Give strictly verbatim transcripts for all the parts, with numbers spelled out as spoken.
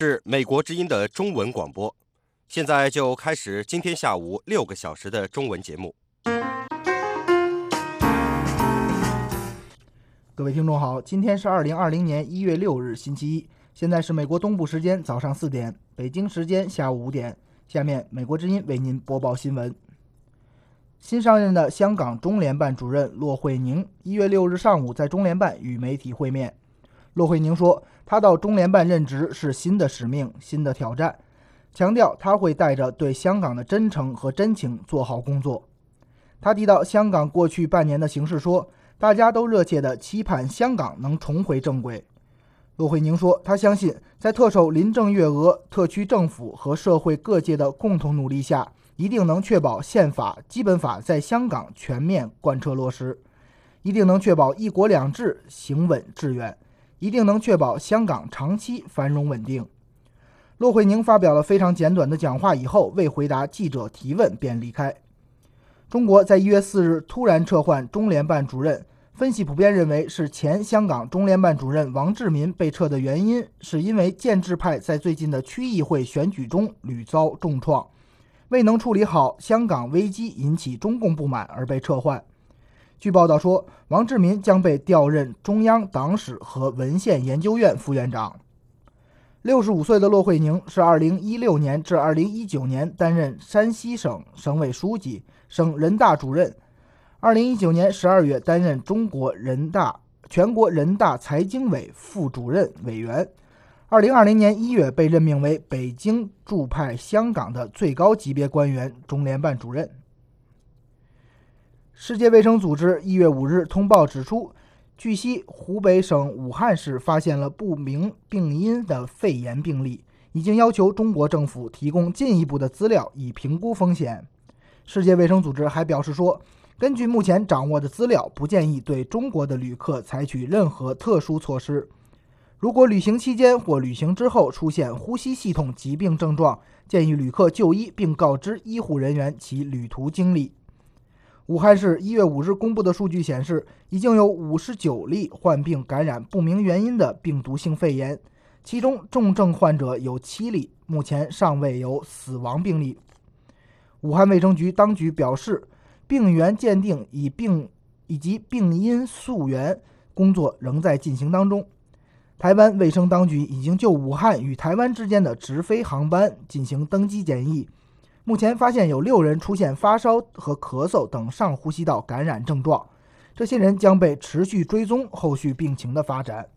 是美国之音的中文广播，现在就开始今天下午六个小时的中文节目。 各位听众好，今天是二零二零年一月六日星期一，现在是美国东部时间早上四点，北京时间下午五点。下面美国之音为您播报新闻。新上任的香港中联办主任骆惠宁一月六日上午在中联办与媒体会面。骆惠宁说，他到中联办任职是新的使命、新的挑战，强调他会带着对香港的真诚和真情做好工作。他提到香港过去半年的形势说，大家都热切地期盼香港能重回正轨。骆惠宁说，他相信在特首林郑月娥、特区政府和社会各界的共同努力下，一定能确保宪法、基本法在香港全面贯彻落实，一定能确保一国两制行稳致远，一定能确保香港长期繁荣稳定。骆惠宁发表了非常简短的讲话以后，未回答记者提问便离开。中国在一月四日突然撤换中联办主任，分析普遍认为是前香港中联办主任王志民被撤的原因，是因为建制派在最近的区议会选举中屡遭重创，未能处理好香港危机，引起中共不满而被撤换。据报道说，王志民将被调任中央党史和文献研究院副院长。六十五岁的骆惠宁是二零一六年至二零一九年担任山西省省委书记、省人大主任，二零一九年十二月担任中国人大全国人大财经委副主任委员，二零二零年一月被任命为北京驻派香港的最高级别官员、中联办主任。世界卫生组织一月五日通报指出，据悉湖北省武汉市发现了不明病因的肺炎病例，已经要求中国政府提供进一步的资料以评估风险。世界卫生组织还表示说，根据目前掌握的资料，不建议对中国的旅客采取任何特殊措施。如果旅行期间或旅行之后出现呼吸系统疾病症状，建议旅客就医并告知医护人员其旅途经历。武汉市一月五日公布的数据显示，已经有五十九例患病感染不明原因的病毒性肺炎，其中重症患者有七例，目前尚未有死亡病例。武汉卫生局当局表示，病源鉴定以病以及病因溯源工作仍在进行当中。台湾卫生当局已经就武汉与台湾之间的直飞航班进行登机检疫，目前发现有六人出现发烧和咳嗽等上呼吸道感染症状，这些人将被持续追踪后续病情的发展。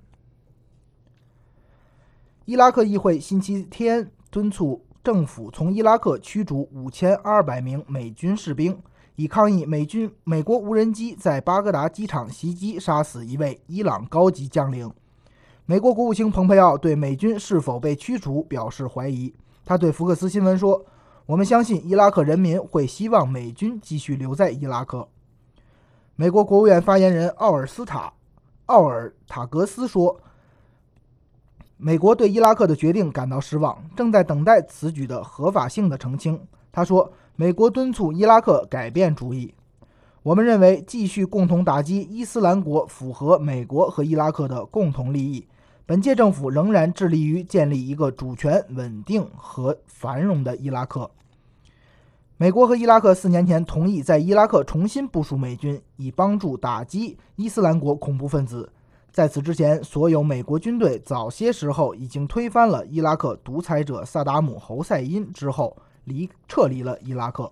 伊拉克议会星期天敦促政府从伊拉克驱逐五千二百名美军士兵，以抗议美军美国无人机在巴格达机场袭击，杀死一位伊朗高级将领。美国国务卿蓬佩奥对美军是否被驱逐表示怀疑，他对福克斯新闻说，我们相信伊拉克人民会希望美军继续留在伊拉克。美国国务院发言人奥尔斯塔奥尔塔格斯说，美国对伊拉克的决定感到失望，正在等待此举的合法性的澄清。他说，美国敦促伊拉克改变主意，我们认为继续共同打击伊斯兰国符合美国和伊拉克的共同利益。本届政府仍然致力于建立一个主权、稳定和繁荣的伊拉克。美国和伊拉克四年前同意在伊拉克重新部署美军，以帮助打击伊斯兰国恐怖分子。在此之前，所有美国军队早些时候已经推翻了伊拉克独裁者萨达姆·侯赛因之后离撤离了伊拉克。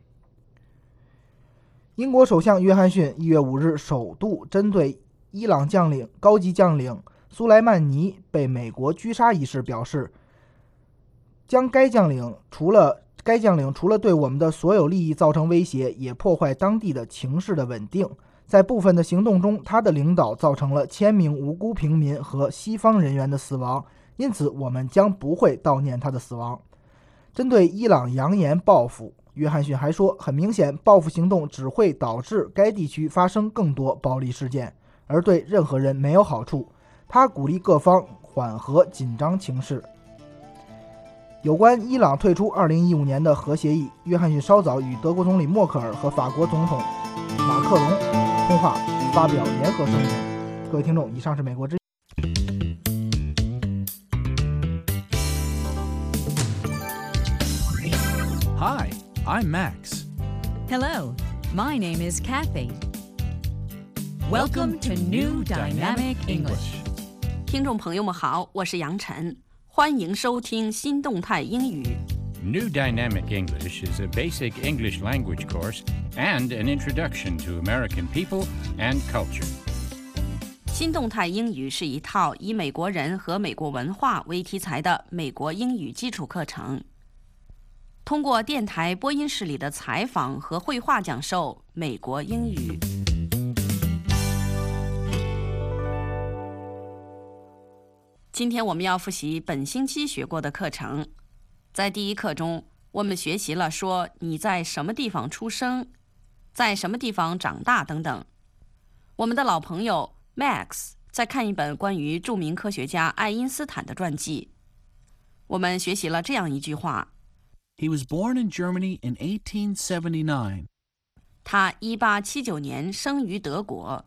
英国首相约翰逊一月五日首度针对伊朗将领高级将领苏莱曼尼被美国狙杀一事表示，将该将领除了该将领除了对我们的所有利益造成威胁，也破坏当地的情势的稳定。在部分的行动中，他的领导造成了千名无辜平民和西方人员的死亡，因此我们将不会悼念他的死亡。针对伊朗扬言报复，约翰逊还说，很明显，报复行动只会导致该地区发生更多暴力事件，而对任何人没有好处。他鼓励各方缓和紧张情势。有关伊朗退出二零一五年的核协议，约翰逊稍早与德国总理默克尔和法国总统马克龙通话，发表联合声明。各位听众，以上是美国之 Hi, I'm Max. Hello, my name is Kathy. Welcome to New Dynamic English. 听众朋友们好，我是杨晨，欢迎收听新动态英语。 New Dynamic English is a basic English language course and an introduction to American people and culture. 新动态英语是一套以美国人和美国文化为题材的美国英语基础课程。通过电台播音室里的采访和绘画讲授美国英语。今天我们要复习本星期学过的课程。在第一课中，我们学习了说你在什么地方出生，在什么地方长大等等。我们的老朋友 Max 在看一本关于著名科学家爱因斯坦的传记。我们学习了这样一句话。 He was born in Germany in eighteen seventy-nine. 他一八七九年生于德国。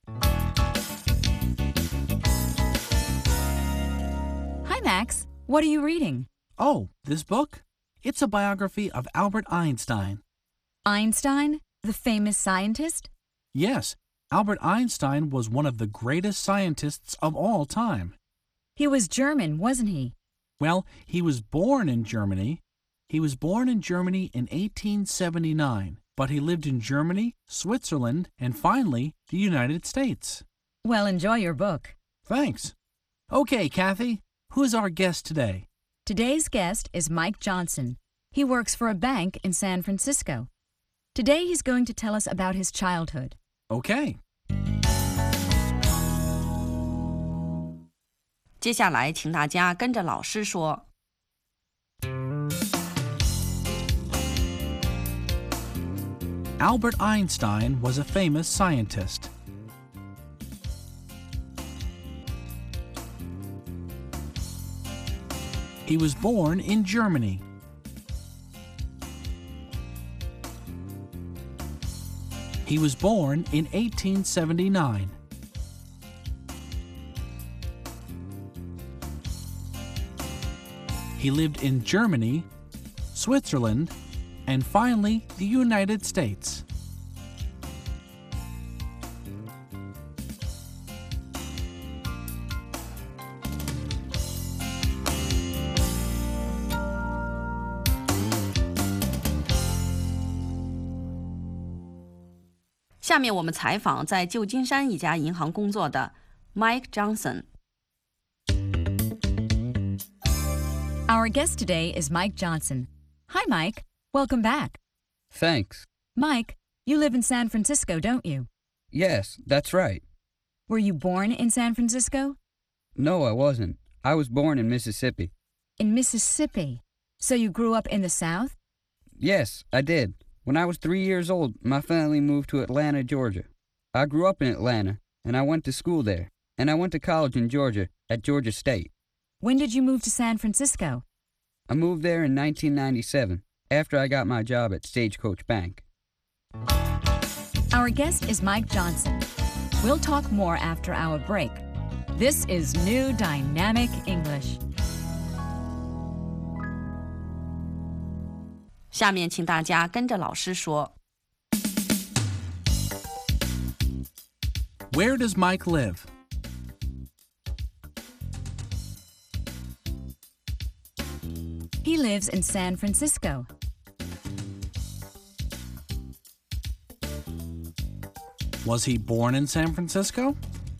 Hi, Max. What are you reading? Oh, this book? It's a biography of Albert Einstein. Einstein, the famous scientist? Yes, Albert Einstein was one of the greatest scientists of all time. He was German, wasn't he? Well, he was born in Germany. He was born in Germany in eighteen seventy-nine, but he lived in Germany, Switzerland, and finally, the United States. Well, enjoy your book. Thanks. Okay, Kathy, who's our guest today? Today's guest is Mike Johnson. He works for a bank in San Francisco. Today he's going to tell us about his childhood. Okay. 接下来请大家跟着老师说。 Albert Einstein was a famous scientist. He was born in Germany. He was born in eighteen seventy-nine. He lived in Germany, Switzerland, and finally, the United States. 下面我们采访在旧金山一家银行工作的 Mike Johnson。 Our guest today is Mike Johnson. Hi, Mike. Welcome back. Thanks. Mike, you live in San Francisco, don't you? Yes, that's right. Were you born in San Francisco? No, I wasn't. I was born in Mississippi. In Mississippi. So you grew up in the South? Yes, I did. When I was three years old, my family moved to Atlanta, Georgia. I grew up in Atlanta, and I went to school there, and I went to college in Georgia at Georgia State. When did you move to San Francisco? I moved there in nineteen ninety-seven, after I got my job at Stagecoach Bank. Our guest is Mike Johnson. We'll talk more after our break. This is New Dynamic English. 下面请大家跟着老师说。 Where does Mike live? He lives in San Francisco. Was he born in San Francisco?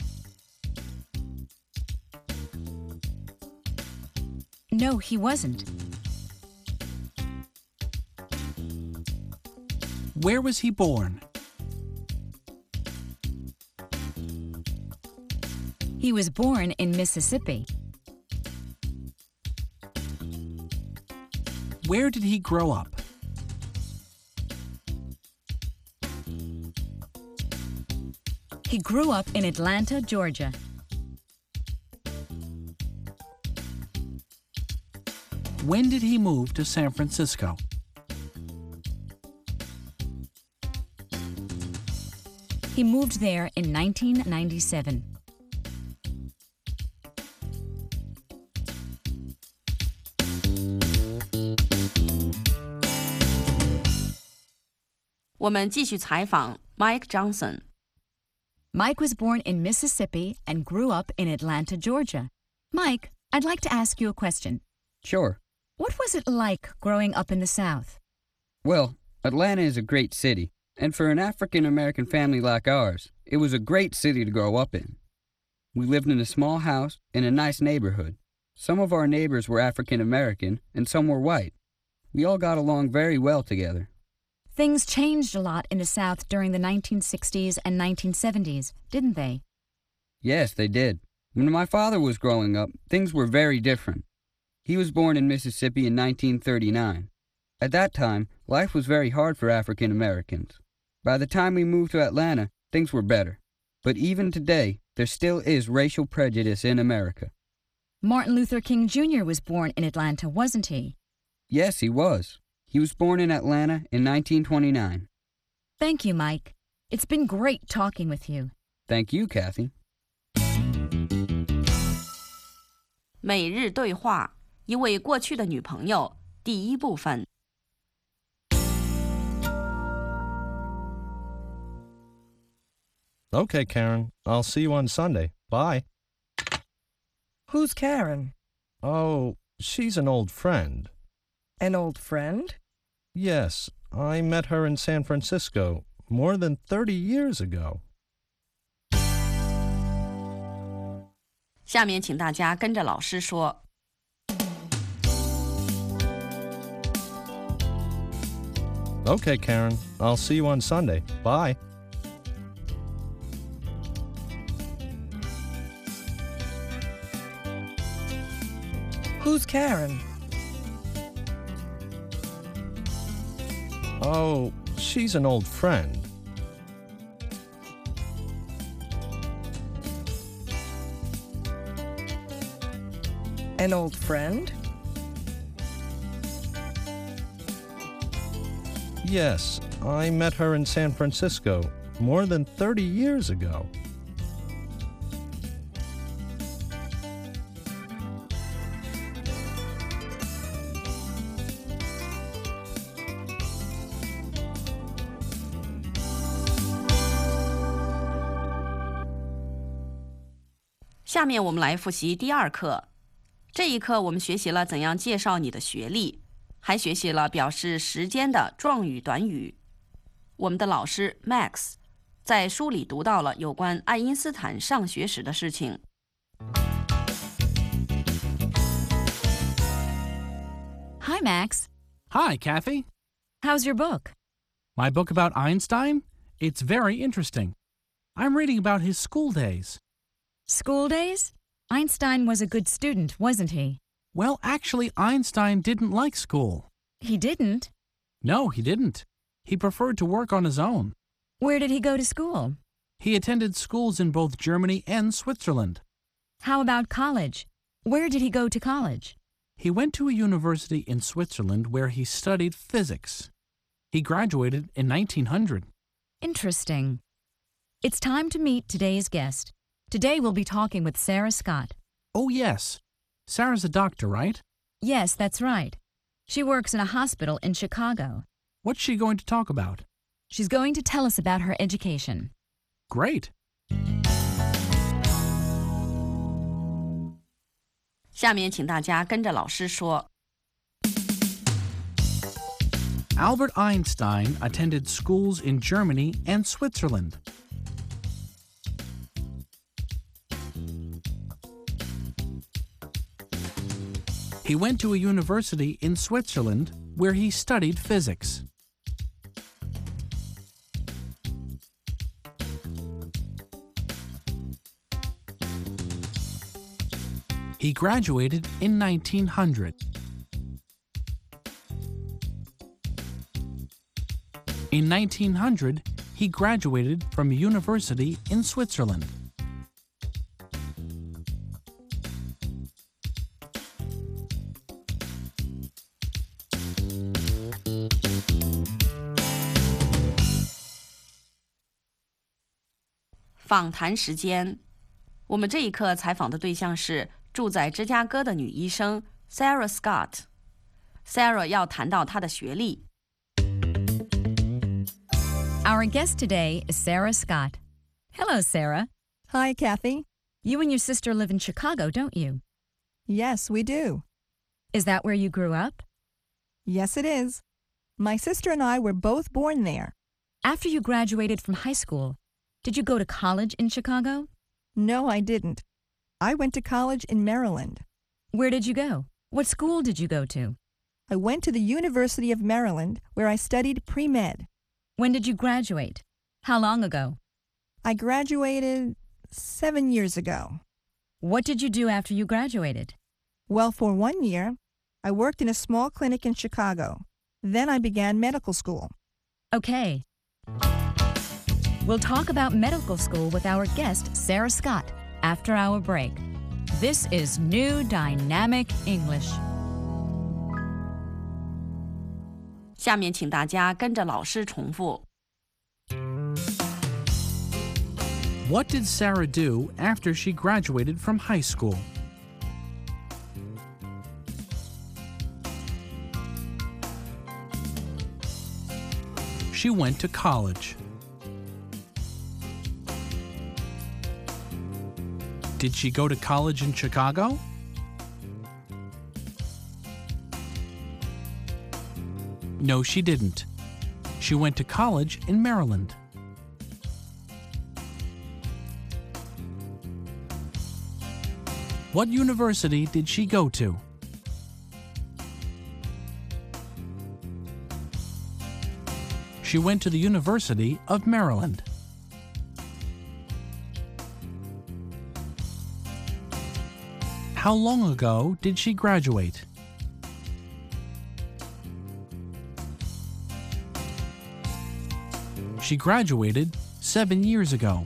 No, he wasn't. Where was he born? He was born in Mississippi. Where did he grow up? He grew up in Atlanta, Georgia. When did he move to San Francisco? He moved there in nineteen ninety-seven. 我们继续采访 Mike Johnson。 Mike was born in Mississippi and grew up in Atlanta, Georgia. Mike, I'd like to ask you a question. Sure. What was it like growing up in the South? Well, Atlanta is a great city, and for an African-American family like ours, it was a great city to grow up in. We lived in a small house in a nice neighborhood. Some of our neighbors were African-American, and some were white. We all got along very well together. Things changed a lot in the South during the nineteen sixties and nineteen seventies, didn't they? Yes, they did. When my father was growing up, things were very different. He was born in Mississippi in nineteen thirty-nine. At that time, life was very hard for African Americans. By the time we moved to Atlanta, things were better. But even today, there still is racial prejudice in America. Martin Luther King Junior was born in Atlanta, wasn't he? Yes, he was. He was born in Atlanta in nineteen twenty-nine. Thank you, Mike. It's been great talking with you. Thank you, Kathy. 每日对话，一位过去的女朋友，第一部分。 Okay, Karen. I'll see you on Sunday. Bye. Who's Karen? Oh, she's an old friend. An old friend? Yes, I met her in San Francisco more than thirty years ago. 下面请大家跟着老师说。 Okay, Karen. I'll see you on Sunday. Bye. Who's Karen? Oh, she's an old friend. An old friend? Yes, I met her in San Francisco more than thirty years ago. .下面我们来复习第二课。这一课我们学习了怎样介绍你的学历，还学习了表示时间的状语短语。我们的老师 Max 在书里读到了有关爱因斯坦上学时的事情。 Hi, Max. Hi, Kathy. How's your book? My book about Einstein? It's very interesting. I'm reading about his school days. School days? Einstein was a good student, wasn't he? Well, actually, Einstein didn't like school. He didn't. No, he didn't. He preferred to work on his own. Where did he go to school? He attended schools in both Germany and Switzerland. How about college? Where did he go to college? He went to a university in Switzerland where he studied physics. He graduated in nineteen hundred. Interesting. It's time to meet today's guest. Today we'll be talking with Sarah Scott. Oh, yes. Sarah's a doctor, right? Yes, that's right. She works in a hospital in Chicago. What's she going to talk about? She's going to tell us about her education. Great. 下面请大家跟着老师说。 Albert Einstein attended schools in Germany and Switzerland. He went to a university in Switzerland where he studied physics. He graduated in nineteen hundred. In nineteen hundred, he graduated from a university in Switzerland. .访谈时间，我们这一课采访的对象是住在芝加哥的女医生 Sarah Scott。Sarah 要谈到她的学历。 Our guest today is Sarah Scott. Hello, Sarah. Hi, Kathy. You and your sister live in Chicago, don't you? Yes, we do. Is that where you grew up? Yes, it is. My sister and I were both born there. After you graduated from high school, did you go to college in Chicago? No, I didn't. I went to college in Maryland. Where did you go? What school did you go to? I went to the University of Maryland, where I studied pre-med. When did you graduate? How long ago? I graduated seven years ago. What did you do after you graduated? Well, for one year, I worked in a small clinic in Chicago. Then I began medical school. Okay. We'll talk about medical school with our guest, Sarah Scott, after our break. This is New Dynamic English. 下面请大家跟着老师重复。 What did Sarah do after she graduated from high school? She went to college. Did she go to college in Chicago? No, she didn't. She went to college in Maryland. What university did she go to? She went to the University of Maryland. How long ago did she graduate? She graduated seven years ago.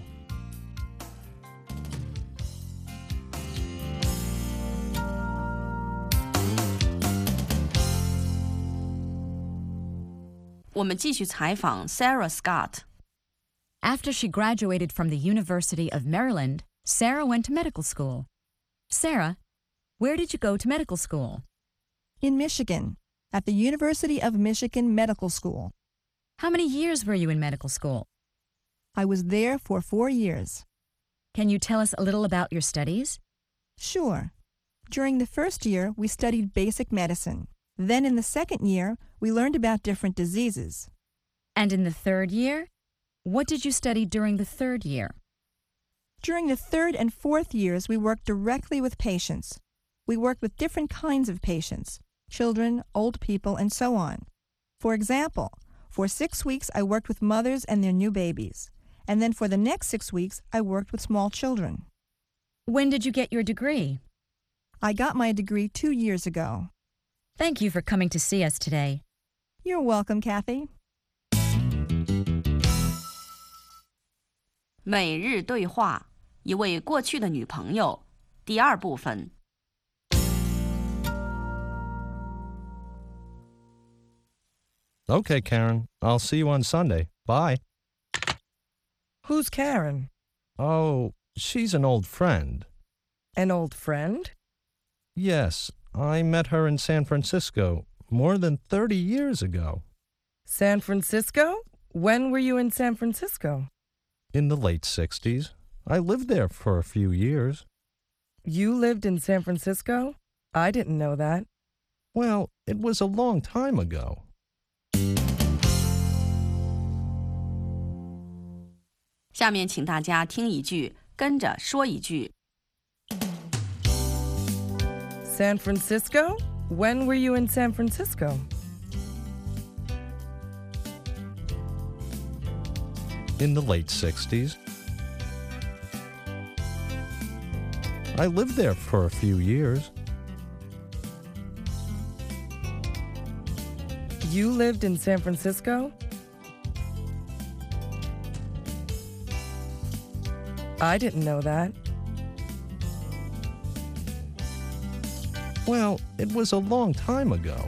我们继续采访 Sarah Scott. After she graduated from the University of Maryland, Sarah went to medical school. Sarah, where did you go to medical school? In Michigan, at the University of Michigan Medical School. How many years were you in medical school? I was there for four years. Can you tell us a little about your studies? Sure. During the first year, we studied basic medicine. Then in the second year, we learned about different diseases. And in the third year? What did you study during the third year? During the third and fourth years, we worked directly with patients. We worked with different kinds of patients, children, old people, and so on. For example, for six weeks, I worked with mothers and their new babies. And then for the next six weeks, I worked with small children. When did you get your degree? I got my degree two years ago. Thank you for coming to see us today. You're welcome, Kathy. 每日对话，一位过去的女朋友，第二部分。 Okay, Karen. I'll see you on Sunday. Bye. Who's Karen? Oh, she's an old friend. An old friend? Yes, I met her in San Francisco more than thirty years ago. San Francisco? When were you in San Francisco? In the late sixties. I lived there for a few years. You lived in San Francisco? I didn't know that. Well, it was a long time ago. 下面请大家听一句，跟着说一句。 San Francisco? When were you in San Francisco? In the late sixties. I lived there for a few years. You lived in San Francisco? I didn't know that. Well, it was a long time ago.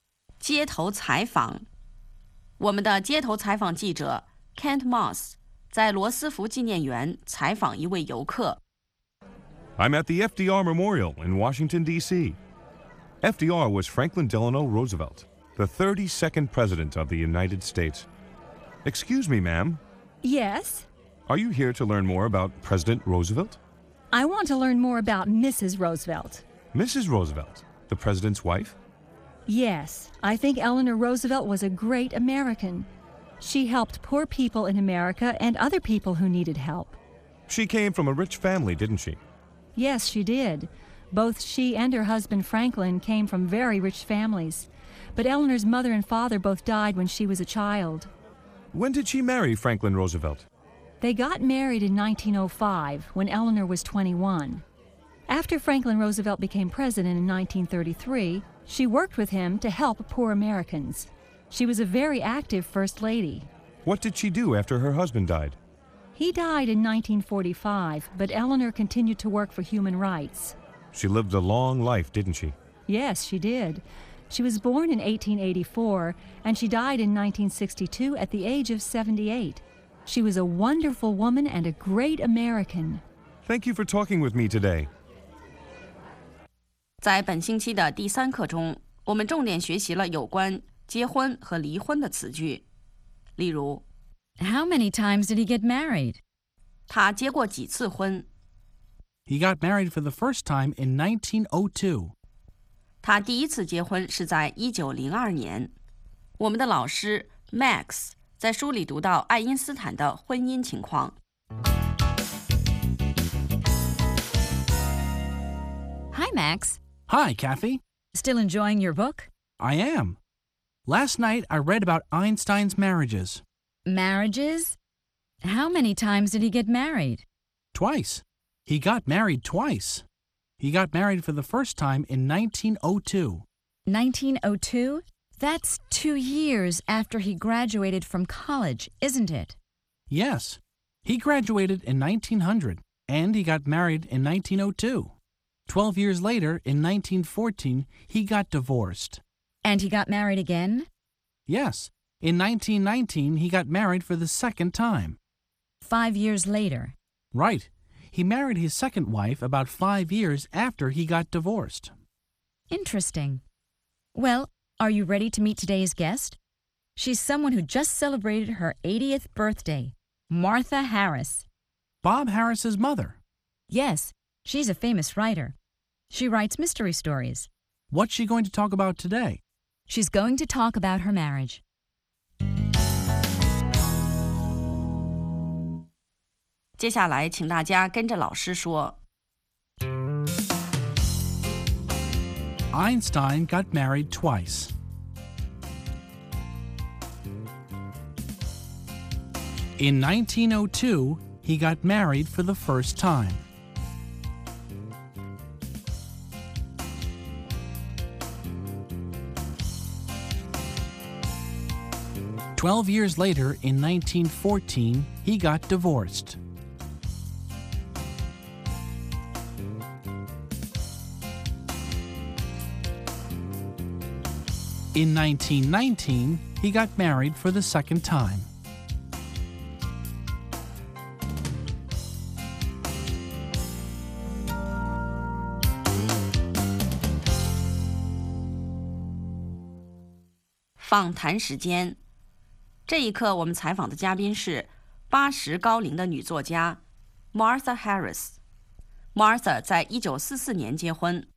街头采访，我们的街头采访记者 Kent Moss 在罗斯福纪念园采访一位游客。 I'm at the F D R Memorial in Washington, D C F D R was Franklin Delano Roosevelt, the thirty-second President of the United States. Excuse me, ma'am. Yes? Are you here to learn more about President Roosevelt? I want to learn more about Missus Roosevelt. Missus Roosevelt, the President's wife? Yes, I think Eleanor Roosevelt was a great American. She helped poor people in America and other people who needed help. She came from a rich family, didn't she? Yes, she did. Both she and her husband Franklin came from very rich families. But Eleanor's mother and father both died when she was a child. When did she marry Franklin Roosevelt? They got married in nineteen oh five, when Eleanor was twenty-one. After Franklin Roosevelt became president in nineteen thirty-three, she worked with him to help poor Americans. She was a very active First Lady. What did she do after her husband died? He died in nineteen forty-five, but Eleanor continued to work for human rights. She lived a long life, didn't she? Yes, she did. She was born in eighteen eighty-four, and she died in nineteen sixty-two at the age of seventy-eight. She was a wonderful woman and a great American. Thank you for talking with me today. 在本星期的第三课中，我们重点学习了有关结婚和离婚的词句。例如 How many times did he get married? 他结过几次婚？ He got married for the first time in nineteen oh two. 他第一次结婚是在一九零二年。我们的老师 Max 在书里读到爱因斯坦的婚姻情况。 Hi, Max. Hi, Kathy. Still enjoying your book? I am. Last night I read about Einstein's marriages. Marriages? How many times did he get married? Twice. He got married twice. He got married for the first time in nineteen oh two. nineteen oh two? That's two years after he graduated from college, isn't it? Yes. He graduated in nineteen hundred, and he got married in nineteen oh two. Twelve years later, in nineteen fourteen, he got divorced. And he got married again? Yes. In nineteen nineteen, he got married for the second time. Five years later. Right. He married his second wife about five years after he got divorced. Interesting. Well, are you ready to meet today's guest? She's someone who just celebrated her eightieth birthday, Martha Harris. Bob Harris's mother. Yes, she's a famous writer. She writes mystery stories. What's she going to talk about today? She's going to talk about her marriage. "接下来，请大家跟着老师说。 Einstein got married twice. In nineteen oh two, he got married for the first time. Twelve years later, in nineteen fourteen, he got divorced. In nineteen nineteen, he got married for the second time. "访谈时间。这一课我们采访的嘉宾是八十高龄的女作家 Martha Harris。Martha 在一九四四年结婚。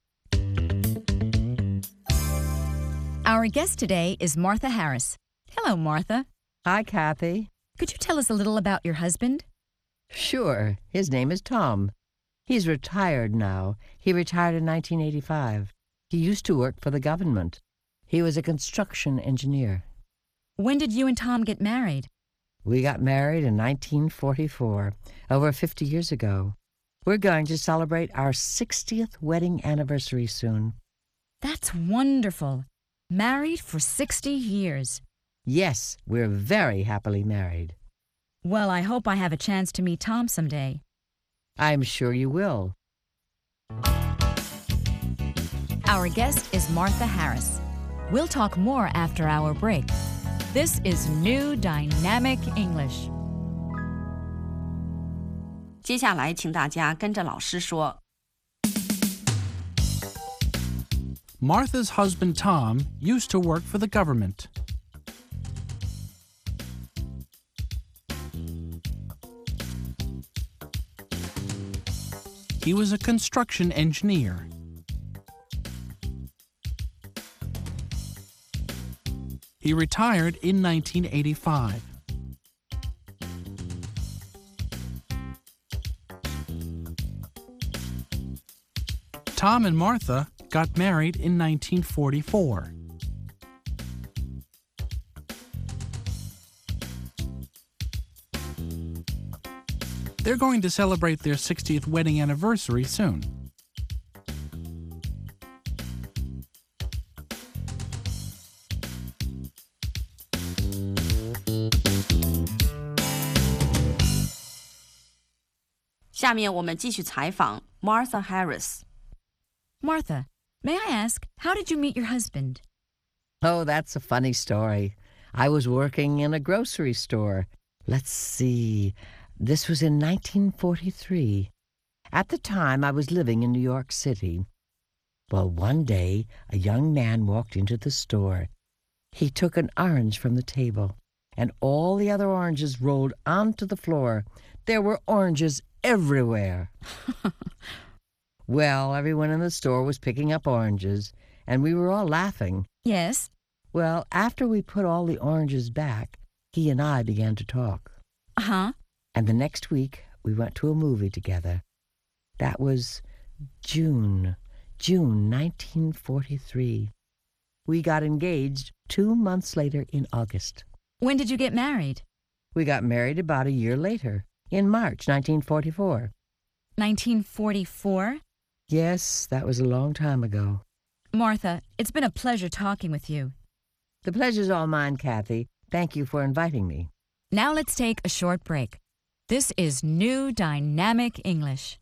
Our guest today is Martha Harris. Hello, Martha. Hi, Kathy. Could you tell us a little about your husband? Sure. His name is Tom. He's retired now. He retired in nineteen eighty-five. He used to work for the government. He was a construction engineer. When did you and Tom get married? We got married in nineteen forty-four, over fifty years ago. We're going to celebrate our sixtieth wedding anniversary soon. That's wonderful. Married for sixty years. Yes, we're very happily married. Well, I hope I have a chance to meet Tom someday. I'm sure you will. Our guest is Martha Harris. We'll talk more after our break. This is New Dynamic English. 接下来，请大家跟着老师说。 Martha's husband Tom used to work for the government. He was a construction engineer. He retired in nineteen eighty-five. Tom and Martha got married in nineteen forty-four. They're going to celebrate their sixtieth wedding anniversary soon. "下面我们继续采访 Martha Harris. Martha, may I ask, how did you meet your husband? Oh, that's a funny story. I was working in a grocery store. Let's see. This was in nineteen forty-three. At the time, I was living in New York City. Well, one day, a young man walked into the store. He took an orange from the table, and all the other oranges rolled onto the floor. There were oranges everywhere. Well, everyone in the store was picking up oranges, and we were all laughing. Yes? Well, after we put all the oranges back, he and I began to talk. Uh-huh. And the next week, we went to a movie together. That was June, June nineteen forty-three. We got engaged two months later in August. When did you get married? We got married about a year later, in March nineteen forty-four. nineteen forty-four? Yes, that was a long time ago. Martha, it's been a pleasure talking with you. The pleasure's all mine, Kathy. Thank you for inviting me. Now let's take a short break. This is New Dynamic English.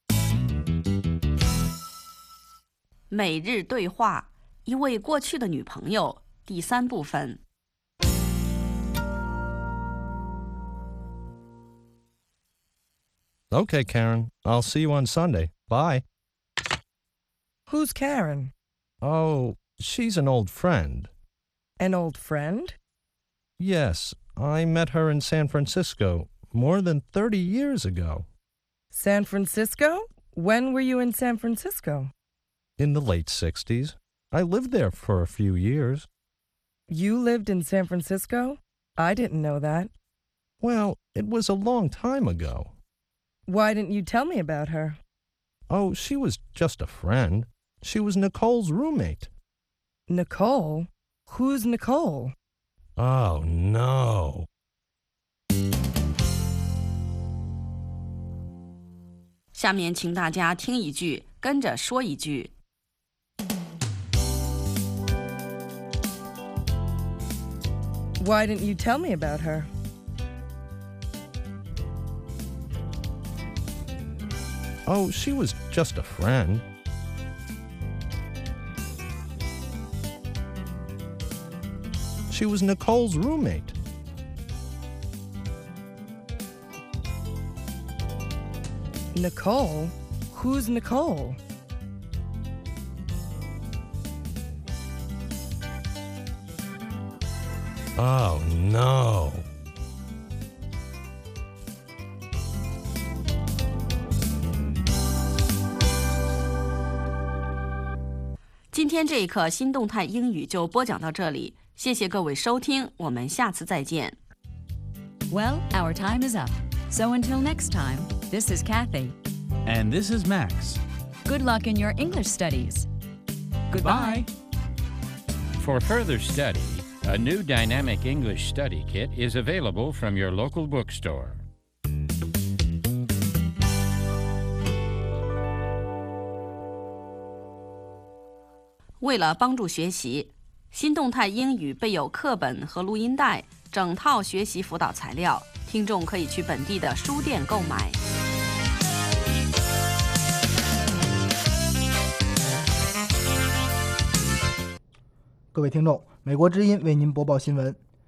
每日对话，一位过去的女朋友，第三部分。 Okay, Karen. I'll see you on Sunday. Bye. Who's Karen? Oh, she's an old friend. An old friend? Yes, I met her in San Francisco more than thirty years ago. San Francisco? When were you in San Francisco? In the late sixties. I lived there for a few years. You lived in San Francisco? I didn't know that. Well, it was a long time ago. Why didn't you tell me about her? Oh, she was just a friend. She was Nicole's roommate. Nicole? Who's Nicole? Oh, no. 下面请大家听一句，跟着说一句。 Why didn't you tell me about her? Oh, she was just a friend. She was Nicole's roommate. Nicole? Who's Nicole? Oh, no. 今天这一课新动态英语就播讲到这里，谢谢各位收听，我们下次再见。 Well, our time is up. So until next time, this is Kathy. And this is Max. Good luck in your English studies. Goodbye. For further study, a new Dynamic English Study Kit is available from your local bookstore. 为了帮助学习，新动态英语备有课本和录音带，整套学习辅导材料，听众可以去本地的书店购买。 各位听众，美国之音为您播报新闻。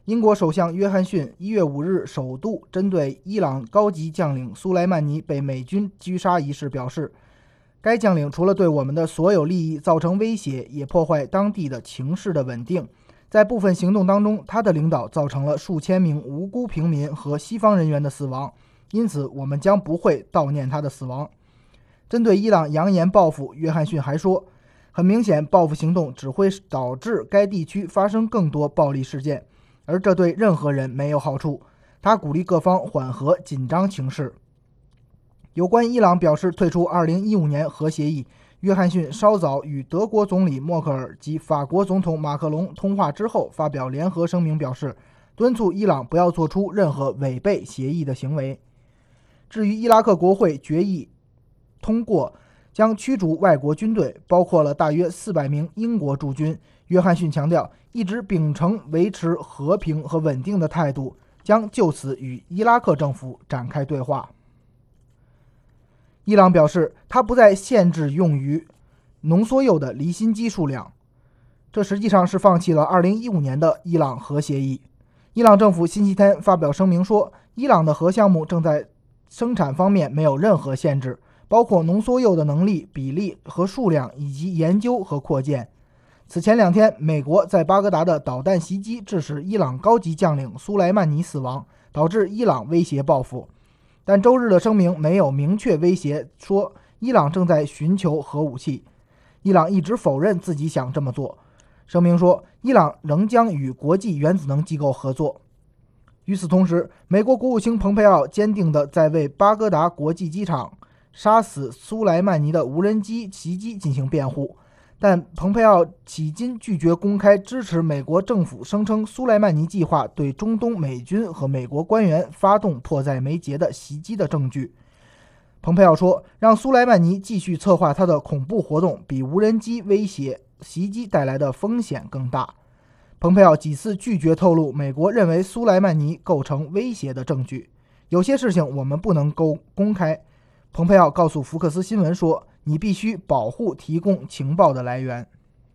英国首相约翰逊一月五日首度针对伊朗高级将领苏莱曼尼被美军狙杀一事表示，该将领除了对我们的所有利益造成威胁，也破坏当地的情势的稳定。在部分行动当中，他的领导造成了数千名无辜平民和西方人员的死亡，因此我们将不会悼念他的死亡。针对伊朗扬言报复，约翰逊还说，很明显，报复行动只会导致该地区发生更多暴力事件，而这对任何人没有好处。他鼓励各方缓和紧张情势。有关伊朗表示退出二零一五年核协议，约翰逊稍早与德国总理默克尔及法国总统马克龙通话之后，发表联合声明，表示敦促伊朗不要做出任何违背协议的行为。至于伊拉克国会决议通过将驱逐外国军队，包括了大约四百名英国驻军，约翰逊强调一直秉承维持和平和稳定的态度，将就此与伊拉克政府展开对话。伊朗表示，他不再限制用于浓缩铀的离心机数量，这实际上是放弃了二零一五年的伊朗核协议。伊朗政府星期天发表声明说，伊朗的核项目正在生产方面没有任何限制，包括浓缩铀的能力、比例和数量，以及研究和扩建。此前两天，美国在巴格达的导弹袭击致使伊朗高级将领苏莱曼尼死亡，导致伊朗威胁报复。但周日的声明没有明确威胁说伊朗正在寻求核武器，伊朗一直否认自己想这么做。声明说，伊朗仍将与国际原子能机构合作。与此同时，美国国务卿蓬佩奥坚定地在为巴格达国际机场杀死苏莱曼尼的无人机袭击进行辩护，但蓬佩奥迄今拒绝公开支持美国政府声称苏莱曼尼计划对中东美军和美国官员发动迫在眉睫的袭击的证据。蓬佩奥说，让苏莱曼尼继续策划他的恐怖活动比无人机威胁袭击带来的风险更大。蓬佩奥几次拒绝透露美国认为苏莱曼尼构成威胁的证据，有些事情我们不能够公开。蓬佩奥告诉福克斯新闻说，你必须保护提供情报的来源。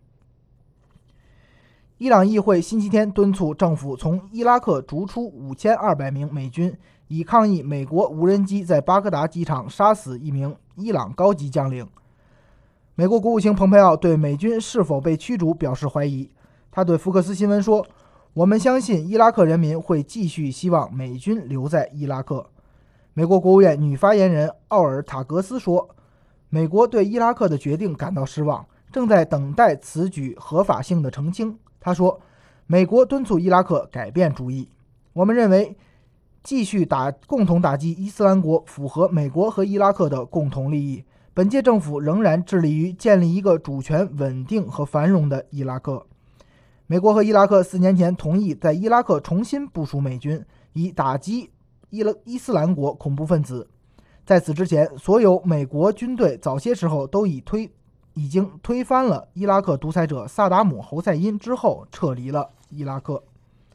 伊朗议会星期天敦促政府从伊拉克逐出五千二百名美军，以抗议美国无人机在巴格达机场杀死一名伊朗高级将领。美国国务卿蓬佩奥对美军是否被驱逐表示怀疑。他对福克斯新闻说，我们相信伊拉克人民会继续希望美军留在伊拉克。美国国务院女发言人奥尔塔格斯说，美国对伊拉克的决定感到失望，正在等待此举合法性的澄清。他说，美国敦促伊拉克改变主意，我们认为继续打共同打击伊斯兰国符合美国和伊拉克的共同利益。本届政府仍然致力于建立一个主权、稳定和繁荣的伊拉克。美国和伊拉克四年前同意在伊拉克重新部署美军，以打击伊拉伊斯兰国恐怖分子。在此之前，所有美国军队早些时候都已推已经推翻了伊拉克独裁者萨达姆·侯赛因之后撤离了伊拉克。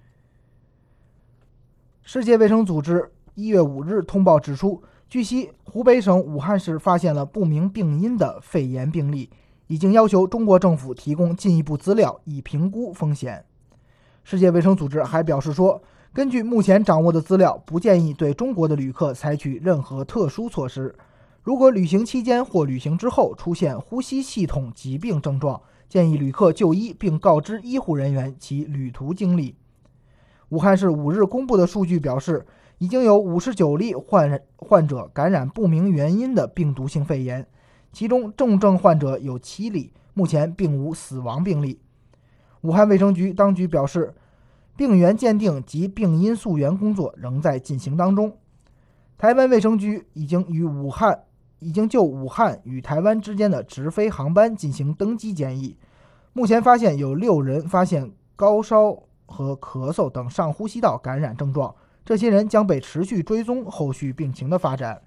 世界卫生组织一月五日通报指出，据悉湖北省武汉市发现了不明病因的肺炎病例，已经要求中国政府提供进一步资料以评估风险。世界卫生组织还表示说，根据目前掌握的资料，不建议对中国的旅客采取任何特殊措施。如果旅行期间或旅行之后出现呼吸系统疾病症状，建议旅客就医并告知医护人员其旅途经历。武汉市五日公布的数据表示，已经有五十九例患患者感染不明原因的病毒性肺炎，其中重症患者有七例，目前并无死亡病例。武汉卫生局当局表示，病原鉴定及病因溯源工作仍在进行当中。台湾卫生局已经与武汉已经就武汉与台湾之间的直飞航班进行登机检疫，目前发现有六人发现高烧和咳嗽等上呼吸道感染症状，这些人将被持续追踪后续病情的发展。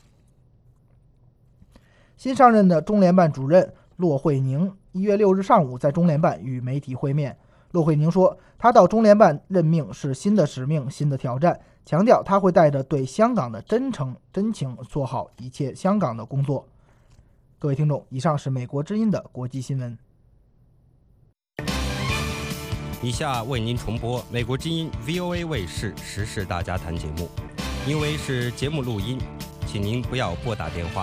新上任的中联办主任骆惠宁一月六日上午在中联办与媒体会面。骆惠宁说，他到中联办任命是新的使命、新的挑战，强调他会带着对香港的真诚真情做好一切香港的工作。各位听众，以上是美国之音的国际新闻。 以下为您重播美国之音 V O A 卫视时事大家谈节目，因为是节目录音，请您不要拨打电话。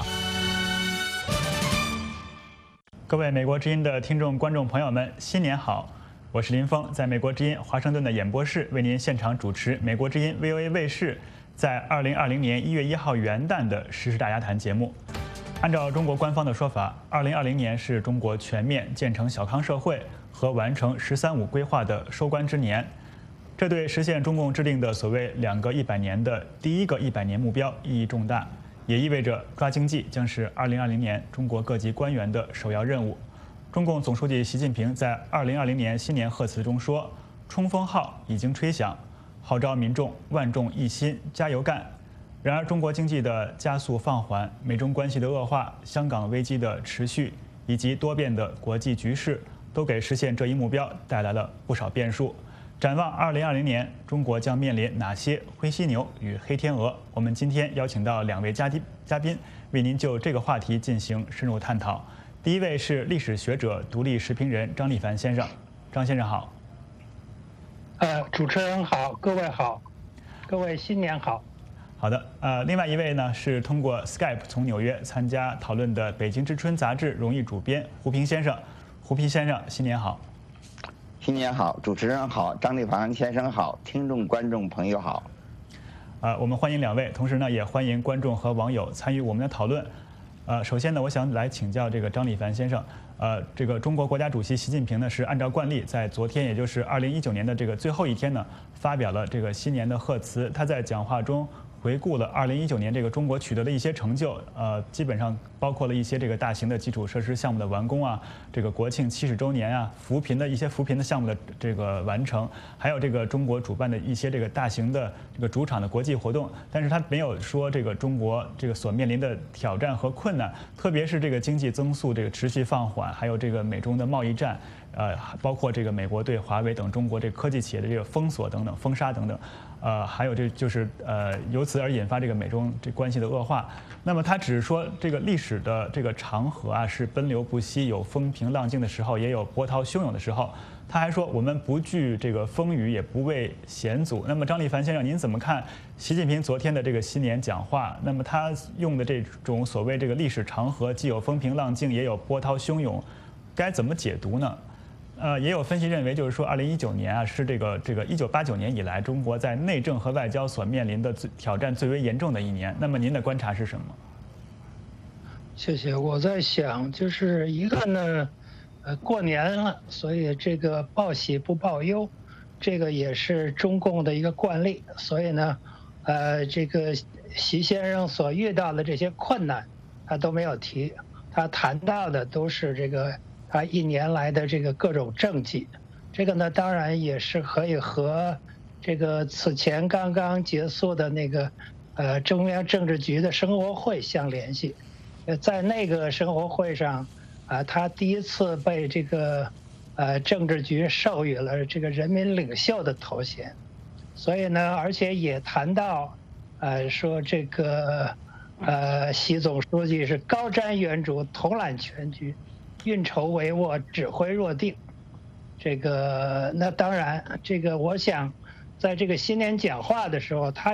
各位美国之音的听众、观众朋友们，新年好！我是林峰，在美国之音华盛顿的演播室为您现场主持美国之音 V O A 卫视在二零二零年一月一号元旦的时事大家谈节目。按照中国官方的说法，二零二零年是中国全面建成小康社会和完成“十三五”规划的收官之年，这对实现中共制定的所谓“两个一百年”的第一个一百年目标意义重大，也意味着抓经济将是二零二零年中国各级官员的首要任务。中共总书记习近平在二零二零年新年贺词中说：“冲锋号已经吹响，号召民众万众一心，加油干。”然而，中国经济的加速放缓、美中关系的恶化、香港危机的持续，以及多变的国际局势，都给实现这一目标带来了不少变数。展望二零二零年，中国将面临哪些灰犀牛与黑天鹅？我们今天邀请到两位嘉宾，嘉宾为您就这个话题进行深入探讨。第一位是历史学者、独立时评人张立凡先生，张先生好。 呃，主持人好，各位好，各位新年好。 好的，呃，另外一位呢是通过 Skype 从纽约参加讨论的《北京之春》杂志荣誉主编胡平先生。胡平先生，新年好！ 新年好，主持人好，张立凡先生好，听众观众朋友好。 呃，我们欢迎两位，同时呢也欢迎观众和网友参与我们的讨论。呃，首先呢，我想来请教这个张立凡先生。呃，这个中国国家主席习近平呢是按照惯例，在昨天，也就是二零一九年的这个最后一天呢，发表了这个新年的贺词。他在讲话中回顾了二零一九年这个中国取得的一些成就，呃，基本上包括了一些这个大型的基础设施项目的完工啊，这个国庆七十周年啊，扶贫的一些扶贫的项目的这个完成，还有这个中国主办的一些这个大型的这个主场的国际活动。但是他没有说这个中国这个所面临的挑战和困难，特别是这个经济增速这个持续放缓，还有这个美中的贸易战。呃，包括这个美国对华为等中国这个科技企业的这个封锁等等、封杀等等，呃，还有这就是呃，由此而引发这个美中这关系的恶化。那么他只是说，这个历史的这个长河啊，是奔流不息，有风平浪静的时候，也有波涛汹涌的时候。他还说，我们不惧这个风雨，也不畏险阻。那么张立凡先生，您怎么看习近平昨天的这个新年讲话？那么他用的这种所谓这个历史长河，既有风平浪静，也有波涛汹涌，该怎么解读呢？呃，也有分析认为，就是说，二零一九年啊，是这个这个一九八九年以来，中国在内政和外交所面临的最挑战最为严重的一年。那么您的观察是什么？ 谢谢。我在想，就是一个呢，呃，过年了，所以这个报喜不报忧，这个也是中共的一个惯例。所以呢，呃，这个习先生所遇到的这些困难，他都没有提，他谈到的都是这个。他一年来的这个各种政绩，这个呢当然也是可以和这个此前刚刚结束的那个呃中央政治局的生活会相联系。呃，在那个生活会上，啊，他第一次被这个呃政治局授予了这个人民领袖的头衔，所以呢，而且也谈到，呃，说这个呃习总书记是高瞻远瞩，统揽全局。运筹帷幄，指挥若定。这个，那当然，这个我想，在这个新年讲话的时候，他，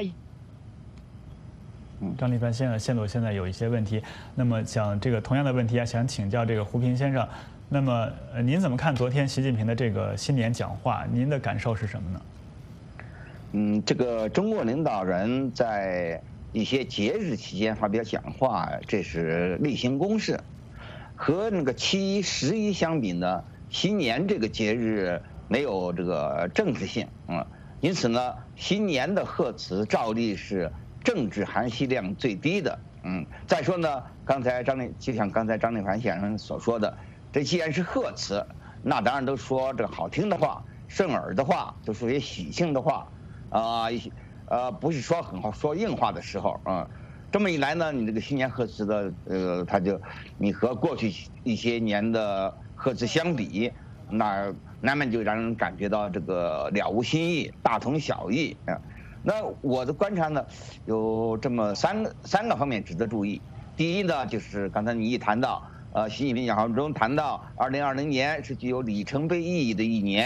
张立凡先生线路现在有一些问题，那么想这个同样的问题啊，想请教这个胡平先生，那么呃，您怎么看昨天习近平的这个新年讲话？您的感受是什么呢？ 嗯，这个中国领导人在一些节日期间发表讲话，这是例行公事。和那个七一、十一相比呢，新年这个节日没有这个政治性，嗯，因此呢，新年的贺词照例是政治含蓄量最低的，嗯。再说呢，刚才张立就像刚才张立凡先生所说的，这既然是贺词，那当然都说这个好听的话、顺耳的话，都说些喜庆的话，啊、呃，呃，不是说很好说硬话的时候，嗯。这么一来呢，你这个新年贺词的，呃，它就你和过去一些年的贺词相比，那难免就让人感觉到这个了无新意、大同小异啊。那我的观察呢，有这么三个三个方面值得注意。第一呢，就是刚才你一谈到，呃，习近平讲话中谈到，二零二零年是具有里程碑意义的一年，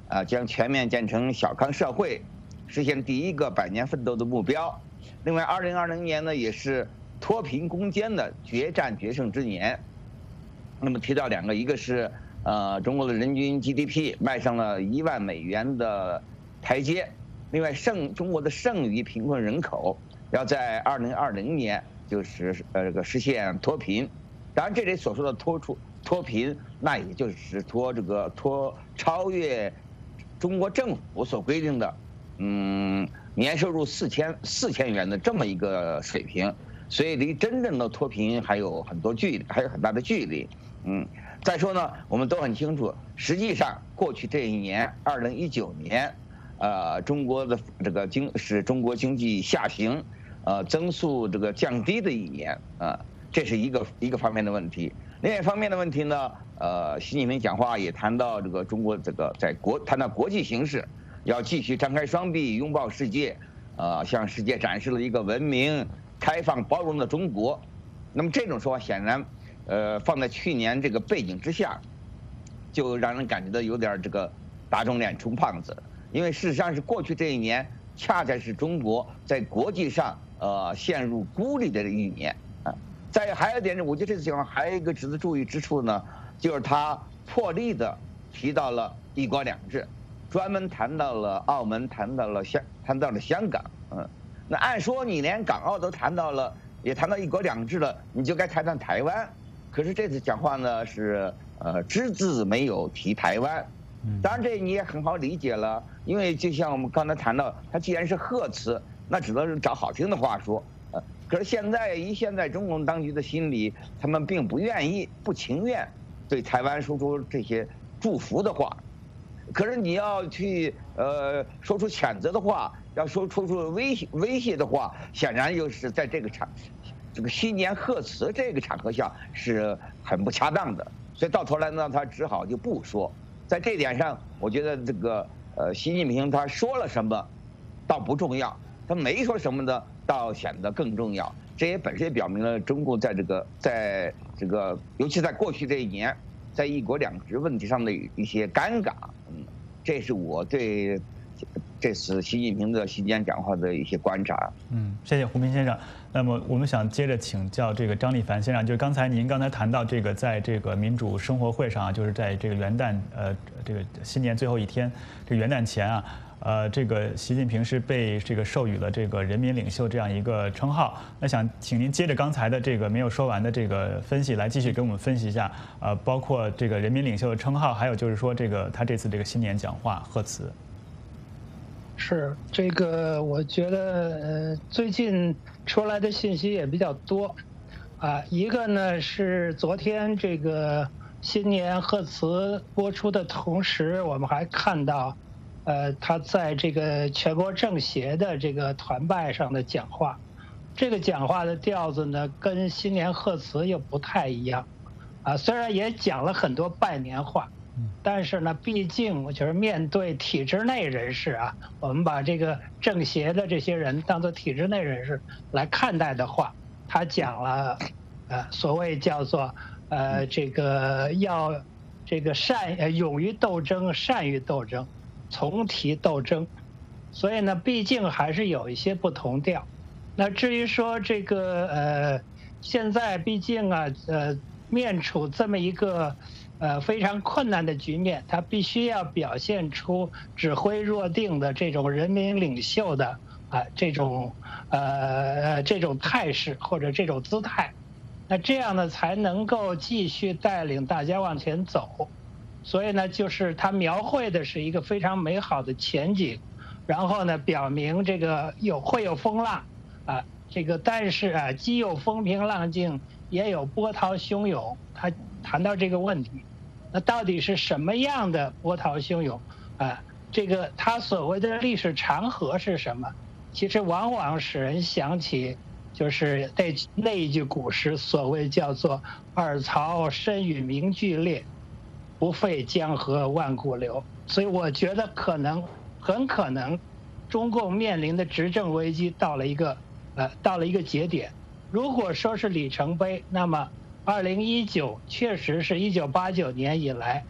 啊，将全面建成小康社会，实现第一个百年奋斗的目标。另外，二零二零年呢，也是脱贫攻坚的决战决胜之年。那么提到两个，一个是呃中国的人均 G D P 迈上了一万美元的台阶，另外剩中国的剩余贫困人口要在二零二零年就是呃这个实现脱贫。当然，这里所说的脱出脱贫，那也就是脱这个脱超越中国政府所规定的嗯年收入四千四千元的这么一个水平，所以离真正的脱贫还有很多距离，还有很大的距离。嗯，再说呢，我们都很清楚，实际上过去这一年，二零一九年，呃，中国的这个经是中国经济下行，呃，增速这个降低的一年啊、呃，这是一个一个方面的问题。另外一方面的问题呢，呃，习近平讲话也谈到这个中国这个在国谈到国际形势，要继续张开双臂拥抱世界，呃，向世界展示了一个文明、开放、包容的中国。那么这种说法显然。呃，放在去年这个背景之下，就让人感觉到有点这个打肿脸充胖子，因为事实上是过去这一年，恰恰是中国在国际上呃陷入孤立的一年啊。再还有一点，我觉得这次情况还有一个值得注意之处呢，就是他破例的提到了一国两制，专门谈到了澳门，谈到了香，谈到了香港，嗯，那按说你连港澳都谈到了，也谈到一国两制了，你就该谈谈台湾。可是这次讲话呢是呃只字没有提台湾，当然这你也很好理解了，因为就像我们刚才谈到，它既然是贺词，那只能是找好听的话说，呃，可是现在以现在中共当局的心理，他们并不愿意、不情愿对台湾说出这些祝福的话，可是你要去呃说出谴责的话，要说说出威胁威胁的话，显然又是在这个场。这个新年贺词这个场合下是很不恰当的，所以到头来呢，他只好就不说。在这点上，我觉得这个呃，习近平他说了什么，倒不重要；他没说什么呢，倒显得更重要。这也本身也表明了中共在这个在这个，尤其在过去这一年，在一国两制问题上的一些尴尬。嗯，这是我对这次习近平的席间讲话的一些观察。 嗯，谢谢胡斌先生。那么我们想接着请教这个张立凡先生，就是刚才您刚才谈到这个，在这个民主生活会上啊，就是在这个元旦呃这个新年最后一天，这个元旦前啊，呃这个习近平是被这个授予了这个人民领袖这样一个称号。那想请您接着刚才的这个没有说完的这个分析，来继续给我们分析一下，呃包括这个人民领袖的称号，还有就是说这个他这次这个新年讲话贺词。 是这个，我觉得呃，最近出来的信息也比较多，啊，一个呢是昨天这个新年贺词播出的同时，我们还看到，呃，他在这个全国政协的这个团拜上的讲话，这个讲话的调子呢跟新年贺词又不太一样，啊，虽然也讲了很多拜年话。但是呢，毕竟我觉得面对体制内人士啊，我们把这个政协的这些人当作体制内人士来看待的话，他讲了，呃，所谓叫做呃这个要这个善呃勇于斗争，善于斗争，从提斗争，所以呢，毕竟还是有一些不同调。那至于说这个呃，现在毕竟啊呃面处这么一个。呃，非常困难的局面，他必须要表现出指挥若定的这种人民领袖的啊这种呃这种态势或者这种姿态，那这样呢才能够继续带领大家往前走。所以呢，就是他描绘的是一个非常美好的前景，然后呢，表明这个有会有风浪啊，这个但是啊，既有风平浪静，也有波涛汹涌。他谈到这个问题，那到底是什么样的波涛汹涌啊？这个他所谓的历史长河是什么？其实往往使人想起，就是那那一句古诗，所谓叫做“尔曹身与名俱烈，不废江河万古流”。所以我觉得可能很可能，中共面临的执政危机到了一个呃到了一个节点。如果说是里程碑，那么二零一九确实是一九八九年以来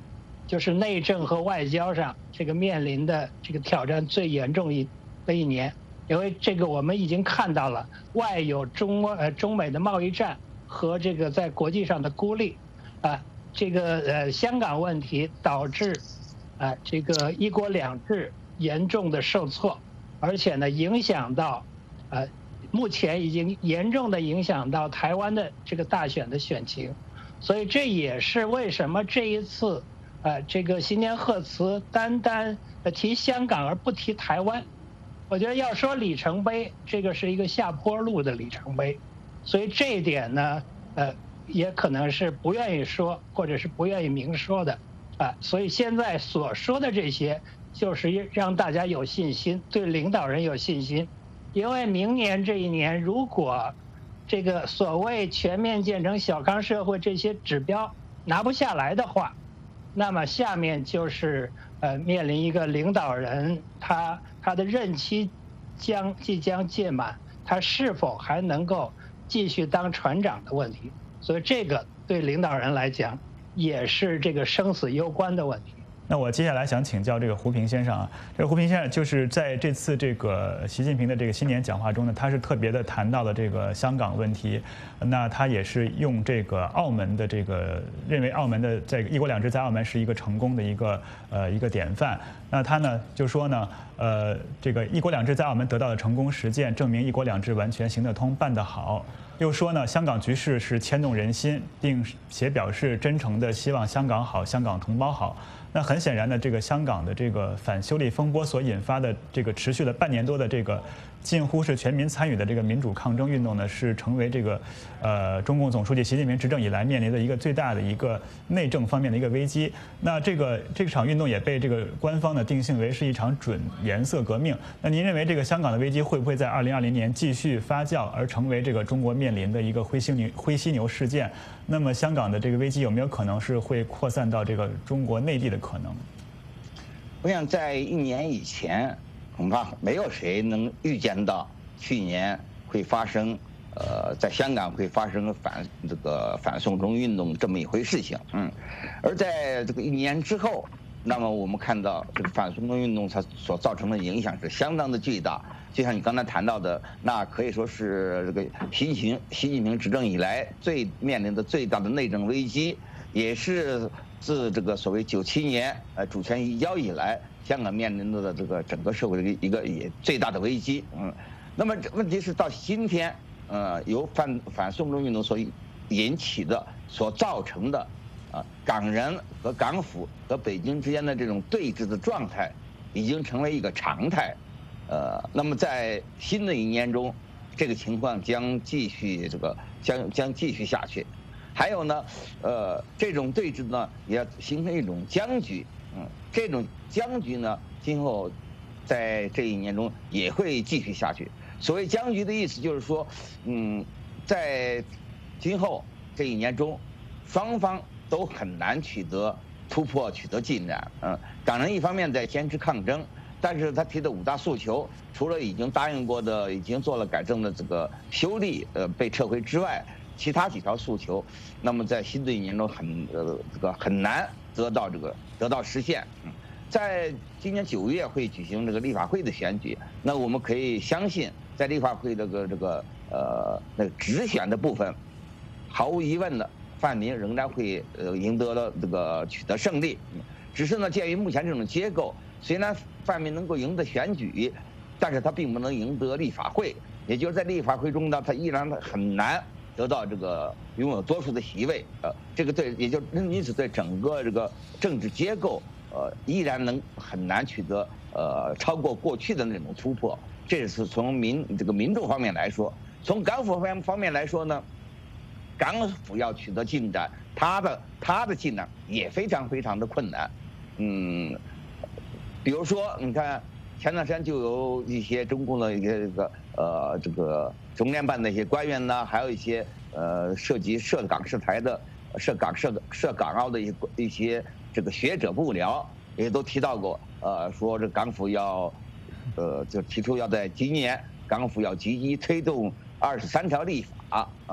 就是内政和外交上这个面临的这个挑战最严重一的一年，因为这个我们已经看到了外有中呃中美的贸易战和这个在国际上的孤立，啊，这个呃香港问题导致啊这个一国两制严重的受挫，而且呢影响到呃目前已经严重的影响到台湾的这个大选的选情，所以这也是为什么这一次。呃，这个新年贺词单单提香港而不提台湾，我觉得要说里程碑，这个是一个下坡路的里程碑，所以这一点呢，呃，也可能是不愿意说，或者是不愿意明说的，啊，所以现在所说的这些，就是让大家有信心，对领导人有信心，因为明年这一年，如果这个所谓全面建成小康社会这些指标拿不下来的话。那么下面就是呃面临一个领导人他他的任期将即将届满，他是否还能够继续当船长的问题，所以这个对领导人来讲也是这个生死攸关的问题。 那我接下来想请教这个胡平先生啊，这个胡平先生就是在这次这个习近平的这个新年讲话中呢，他是特别的谈到了这个香港问题，那他也是用这个澳门的这个认为澳门的在一国两制在澳门是一个成功的一个呃一个典范，那他呢就说呢，呃这个一国两制在澳门得到的成功实践，证明一国两制完全行得通办得好。又说呢，香港局势是牵动人心，并且表示真诚的希望香港好，香港同胞好。那很显然呢，这个香港的这个反修例风波所引发的这个持续了半年多的这个近乎是全民参与的这个民主抗争运动呢，是成为这个呃中共总书记习近平执政以来面临的一个最大的一个内政方面的一个危机。那这个这场运动也被这个官方呢定性为是一场准颜色革命。那您认为这个香港的危机会不会在二零二零年继续发酵，而成为这个中国面临的一个灰犀牛灰犀牛事件？那么香港的这个危机有没有可能是会扩散到这个中国内地的可能？ 我想在一年以前，恐怕没有谁能预见到去年会发生，呃，在香港会发生反这个反送中运动这么一回事情。嗯，而在这个一年之后，那么我们看到这个反送中运动它所造成的影响是相当的巨大。就像你刚才谈到的，那可以说是这个习近平习近平执政以来最面临的最大的内政危机，也是自这个所谓九七年呃主权移交以来，香港面临的这个整个社会的一个也最大的危机。嗯，那么问题是到今天，呃，由反反送中运动所引起的、所造成的，啊，港人和港府和北京之间的这种对峙的状态，已经成为一个常态。呃，那么在新的一年中，这个情况将继续这个将将继续下去。还有呢，呃，这种对峙呢，也形成一种僵局。嗯，这种僵局呢，今后在这一年中也会继续下去。所谓僵局的意思就是说，嗯，在今后这一年中，双方都很难取得突破、取得进展。嗯，港人一方面在坚持抗争。但是他提的五大诉求，除了已经答应过的、已经做了改正的这个修例呃被撤回之外，其他几条诉求，那么在新的一年中很呃这个很难得到这个得到实现。嗯，在今年九月会举行这个立法会的选举，那我们可以相信，在立法会这个这个呃那个直选的部分，毫无疑问的泛民仍然会呃赢得了这个取得胜利。只是呢，鉴于目前这种结构，虽然泛民能够赢得选举，但是他并不能赢得立法会，也就是在立法会中呢，他依然很难得到这个拥有多数的席位。呃，这个对，也就因此对整个这个政治结构，呃，依然能很难取得呃超过过去的那种突破。这是从民这个民众方面来说，从港府方方面来说呢，港府要取得进展，他的他的进展也非常非常的困难。嗯。比如说，你看，前段时间就有一些中共的一些这个呃这个中联办的一些官员呢，还有一些呃涉及涉港涉台的涉港涉涉港澳的一些一些这个学者幕僚，也都提到过，呃，说这港府要，呃，就提出要在今年港府要积极推动二十三条立法啊，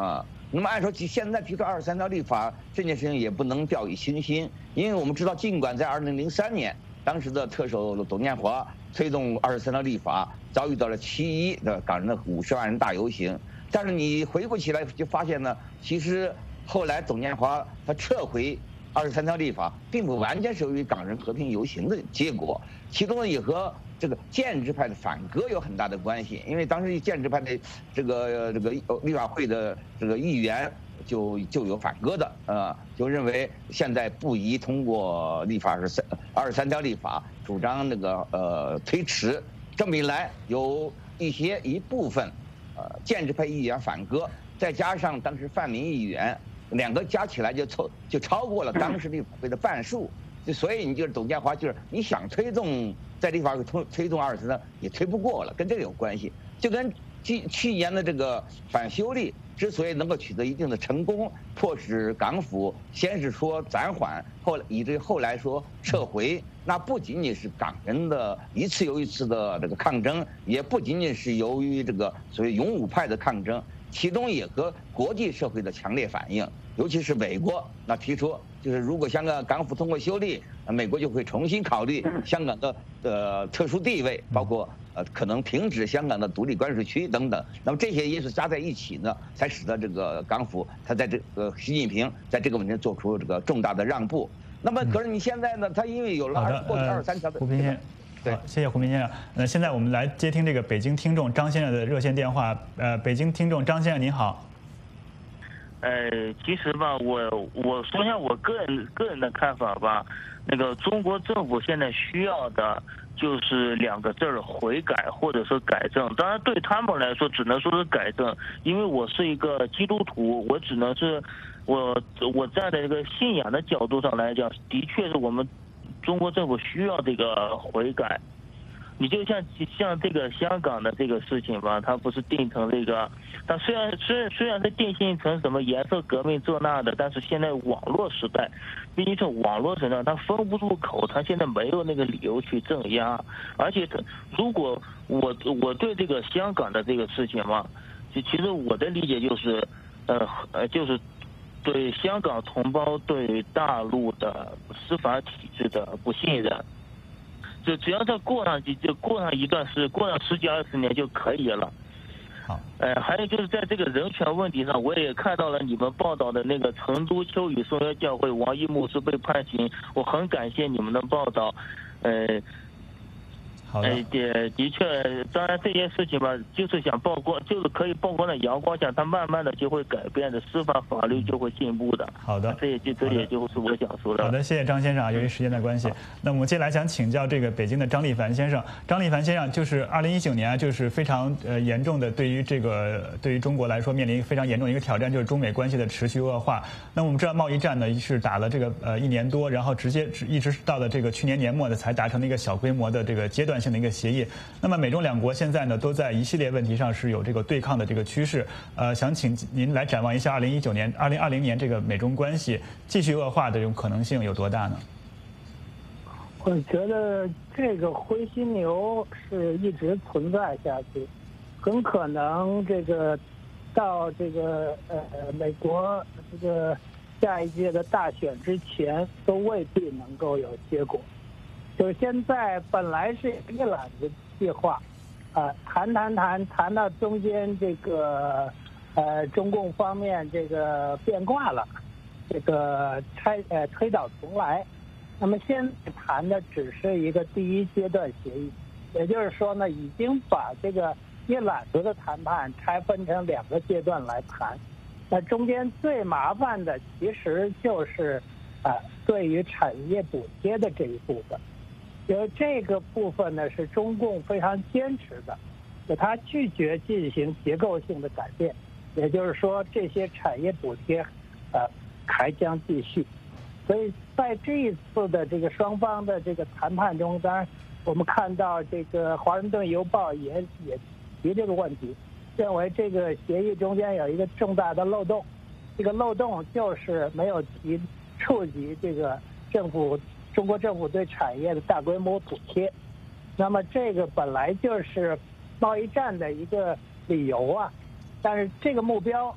那么按说现在提出二十三条立法这件事情也不能掉以轻心，因为我们知道，尽管在二零零三年，当时的特首董建华推动二十三条立法，遭遇到了七一的港人的五十万人大游行，但是你回顾起来就发现呢，其实后来董建华他撤回二十三条立法，并不完全是由于港人和平游行的结果，其中也和这个建制派的反戈有很大的关系，因为当时建制派的这个这个立法会的这个议员就就有反戈的，呃，就认为现在不宜通过立法二十三二十三条立法，主张那个呃推迟。这么一来，有一些一部分呃建制派议员反戈，再加上当时泛民议员，两个加起来就凑就超过了当时立法会的半数。就所以你就是董建华，就是你想推动在立法会推推动二十三也推不过了，跟这个有关系。就跟去去年的这个反修例之所以能够取得一定的成功，迫使港府先是说暂缓，后来以至于后来说撤回，那不仅仅是港人的一次又一次的这个抗争，也不仅仅是由于这个所谓勇武派的抗争，其中也和国际社会的强烈反应，尤其是美国那提出。就是如果香港港府通过修例，美国就会重新考虑香港的呃特殊地位，包括呃可能停止香港的独立关税区等等。那么这些因素加在一起呢，才使得这个港府他在这个习近平在这个问题做出这个重大的让步。那么可是你现在呢，他因为有了二过去二十三条的。 胡斌先生，对，谢谢胡斌先生。那现在我们来接听这个北京听众张先生的热线电话。呃，北京听众张先生您好。 呃，其实吧，我我说一下我个人个人的看法吧。那个中国政府现在需要的就是两个字儿：悔改或者说改正。当然，对他们来说，只能说是改正，因为我是一个基督徒，我只能是我我站在这个信仰的角度上来讲，的确是我们中国政府需要这个悔改。你就像像这个香港的这个事情吧，它不是定成这个，它虽然虽然虽然是定性成什么颜色革命这那的，但是现在网络时代，毕竟是网络时代，它封不住口，它现在没有那个理由去镇压，而且它如果我我对这个香港的这个事情嘛，就其实我的理解就是，呃呃就是对香港同胞对大陆的司法体制的不信任。就只要再过上去，就过上一段时，过上十几二十年就可以了。 好， 呃，还有就是在这个人权问题上，我也看到了你们报道的那个成都秋雨颂约教会王一牧师被判刑，我很感谢你们的报道，呃。 好的。 呃，的的确，当然这件事情吧，就是想曝光，就是可以曝光的阳光下，它慢慢的就会改变的，司法法律就会进步的。 好的， 这也就这也就是我想说的。 好的，谢谢张先生啊，由于时间的关系，那我们接下来想请教这个北京的张立凡先生。张立凡先生，就是二零一九年啊，就是非常呃严重的，对于这个对于中国来说面临非常严重的一个挑战，就是中美关系的持续恶化。那我们知道贸易战呢是打了这个呃一年多，然后直接一直到了这个去年年末呢才达成了一个小规模的这个阶段性的一个协议。那么美中两国现在呢都在一系列问题上是有这个对抗的这个趋势。呃，想请您来展望一下二零一九年、二零二零年这个美中关系继续恶化的这种可能性有多大呢？ 我觉得这个灰犀牛是一直存在下去，很可能这个到这个呃美国这个下一届的大选之前都未必能够有结果。就是现在本来是一揽子计划，啊、呃，谈谈谈谈到中间这个呃中共方面这个变卦了，这个拆呃推倒重来。那么现在谈的只是一个第一阶段协议，也就是说呢，已经把这个一揽子的谈判拆分成两个阶段来谈。那中间最麻烦的其实就是啊、呃，对于产业补贴的这一部分。因为这个部分呢是中共非常坚持的，就他拒绝进行结构性的改变，也就是说这些产业补贴，呃，还将继续。所以在这一次的这个双方的这个谈判中，当然我们看到这个《华盛顿邮报》也也提这个问题，认为这个协议中间有一个重大的漏洞，这个漏洞就是没有提触及这个政府。中国政府对产业的大规模补贴，那么这个本来就是贸易战的一个理由啊，但是这个目标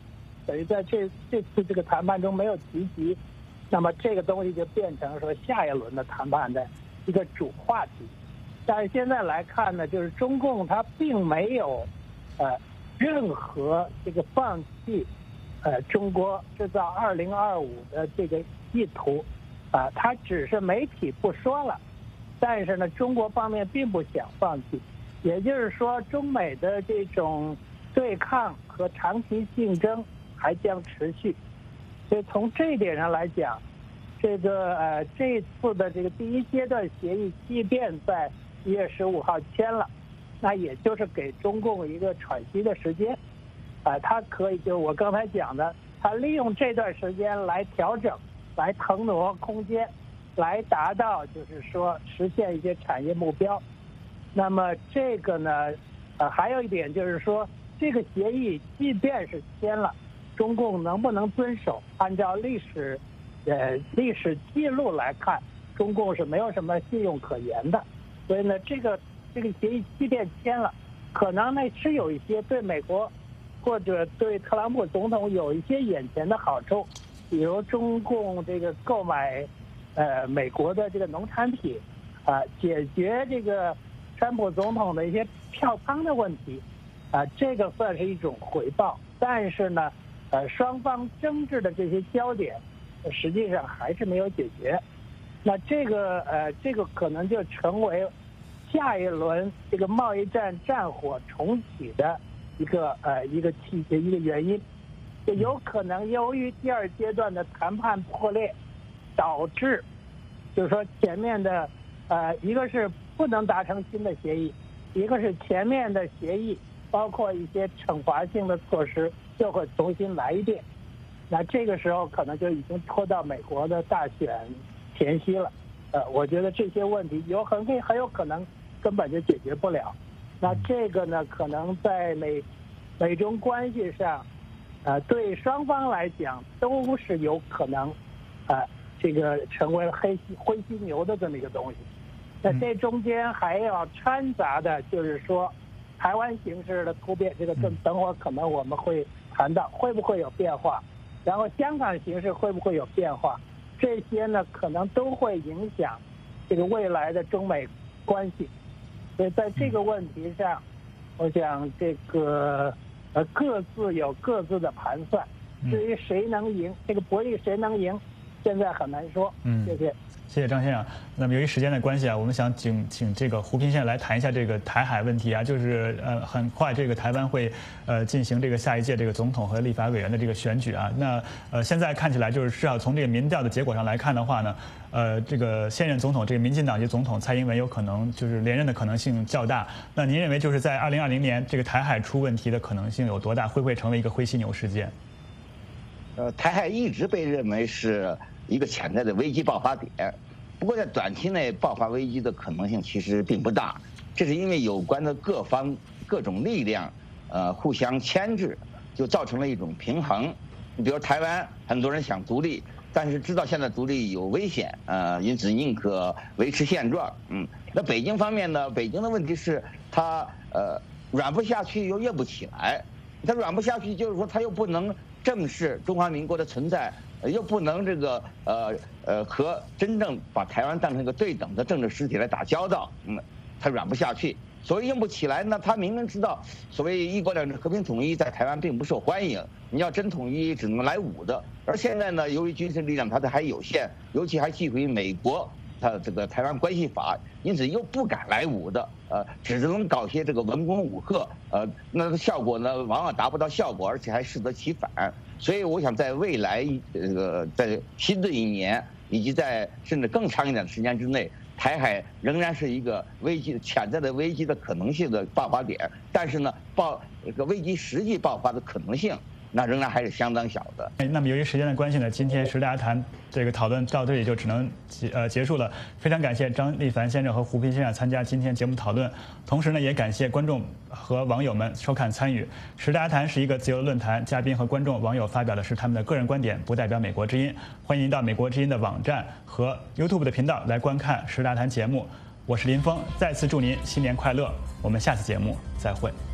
等于在这这次这个谈判中没有提及，那么这个东西就变成说下一轮的谈判的一个主话题。但是现在来看呢，就是中共它并没有呃任何这个放弃呃中国制造二零二五的这个意图啊，它只是媒体不说了，但是呢，中国方面并不想放弃。也就是说，中美的这种对抗和长期竞争还将持续。所以从这一点上来讲，这个呃这次的这个第一阶段协议，即便在一月十五号签了，那也就是给中共一个喘息的时间。啊、呃，它可以就我刚才讲的，它利用这段时间来调整、来腾挪空间，来达到就是说实现一些产业目标。那么这个呢，呃，还有一点就是说，这个协议即便是签了，中共能不能遵守？按照历史，呃，历史记录来看，中共是没有什么信用可言的。所以呢，这个这个协议即便签了，可能呢是有一些对美国或者对特朗普总统有一些眼前的好处，比如中共这个购买呃美国的这个农产品，啊、呃，解决这个。川普总统的一些票仓的问题，啊，这个算是一种回报。但是呢，呃，双方争执的这些焦点，实际上还是没有解决。那这个呃，这个可能就成为下一轮这个贸易战战火重启的一个呃一个契机一个原因。就有可能由于第二阶段的谈判破裂，导致就是说前面的呃一个是。不能达成新的协议，一个是前面的协议，包括一些惩罚性的措施，就会重新来一遍。那这个时候可能就已经拖到美国的大选前夕了。呃，我觉得这些问题有很很有可能根本就解决不了。那这个呢，可能在美美中关系上，呃，对双方来讲都是有可能，呃，这个成为黑灰犀牛的这么一个东西。那这中间还要掺杂的就是说，台湾形势的突变，这个等等会儿可能我们会谈到会不会有变化，然后香港形势会不会有变化，这些呢可能都会影响这个未来的中美关系。所以在这个问题上，我想这个呃各自有各自的盘算。至于谁能赢，这个博弈谁能赢，现在很难说。嗯，谢谢。 谢谢张先生。那么由于时间的关系啊，我们想请请这个胡平先生来谈一下这个台海问题啊，就是呃很快这个台湾会呃进行这个下一届这个总统和立法委员的这个选举啊。那呃现在看起来就是至少从这个民调的结果上来看的话呢，呃这个现任总统这个民进党籍总统蔡英文有可能就是连任的可能性较大。那您认为就是在二零二零年这个台海出问题的可能性有多大？会不会成为一个灰犀牛事件？ 呃，台海一直被认为是一个潜在的危机爆发点，不过在短期内爆发危机的可能性其实并不大，这是因为有关的各方各种力量，呃，互相牵制，就造成了一种平衡。你比如台湾，很多人想独立，但是知道现在独立有危险，呃，因此宁可维持现状。嗯，那北京方面呢？北京的问题是它呃软不下去又越不起来，它软不下去就是说它又不能正视中华民国的存在。又不能这个呃呃和真正把台湾当成一个对等的政治实体来打交道，嗯，他软不下去，所以硬不起来呢。他明明知道所谓一国两制和平统一在台湾并不受欢迎，你要真统一只能来武的。而现在呢，由于军事力量它的还有限，尤其还忌讳美国它这个台湾关系法，因此又不敢来武的，呃，只能搞些这个文攻武吓，呃，那个效果呢往往达不到效果，而且还适得其反。所以我想在未来这个在新的一年，以及在甚至更长一点的时间之内，台海仍然是一个危机潜在的危机的可能性的爆发点，但是呢，爆这个危机实际爆发的可能性，那仍然还是相当小的。 那么由于时间的关系呢，今天时大家谈这个讨论到这里就只能结呃结束了。非常感谢张立凡先生和胡平先生参加今天节目讨论，同时呢也感谢观众和网友们收看参与。时大家谈是一个自由论坛，嘉宾和观众网友发表的是他们的个人观点，不代表美国之音。欢迎您到美国之音的网站和 YouTube 的频道来观看时大谈节目。我是林峰，再次祝您新年快乐，我们下次节目再会。